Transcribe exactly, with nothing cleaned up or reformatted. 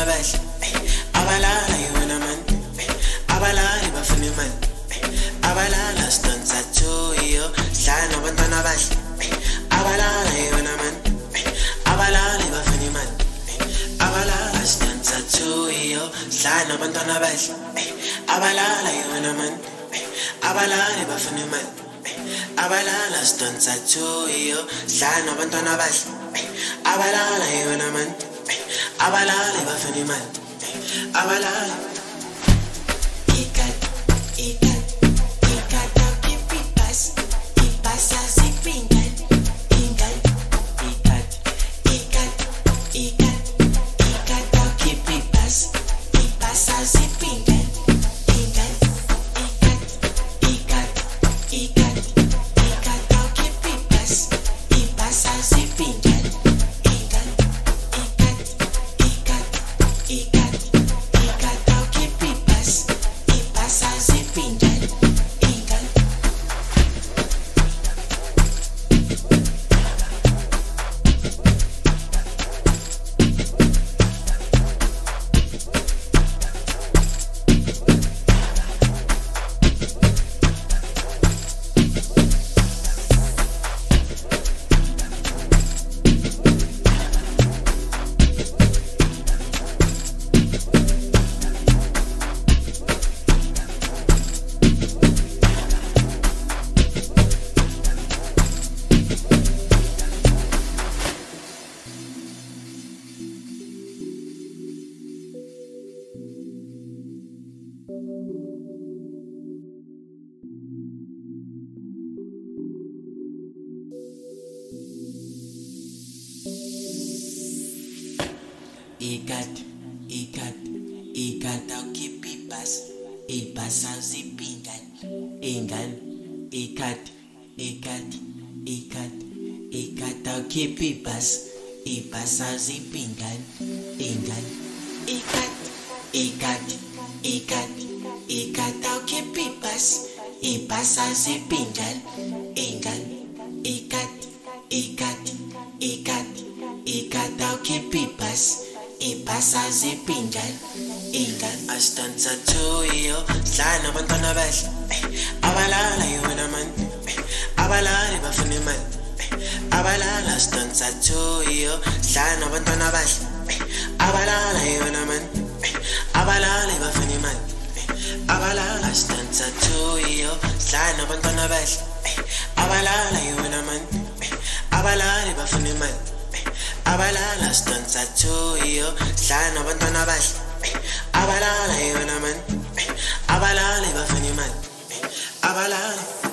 abantwana bahle abalala yona man abalali bafuna imali abalala stanza tuyo hlana abantwana bahle abalala yona man abalali bafuna imali abalala stanza tuyo hlana abantwana bahle abalala yona man abalali bafuna imali abalala stanza tuyo hlana abantwana bahle abalala yona man abalali bafuna imali abalala ikat ikat ikat akipipas ipasa sipingan pingan ikat ikat ikat ikat akipipas ipasa sipingan pingan ikat ikat ikat ikat akipipas ipasa sipingan pingan ikat ikat ikat ikat akipipas ipasa sipingan pingan ikat ikat ikat akipipas ipasa sipingan pingan ikat ikat ikat ikat akipipas ipasa sipingan pingan ikat ikat ikat ikat akipipas ipasa sipingan pingan ikat ikat ikat ikat akipipas ipasa sipingan pingan astanza tuyo hlana abantwana bahle abalala yona man abalali bafuna imali abalala stanza tuyo hlana abantwana bahle abalala yona man abalali bafuna imali abalala stanza tuyo hlana abantwana bahle abalala yona man abalali bafuna imali abalala stanza tuyo hlana abantwana bahle abalala yona man abalali bafuna imali abalala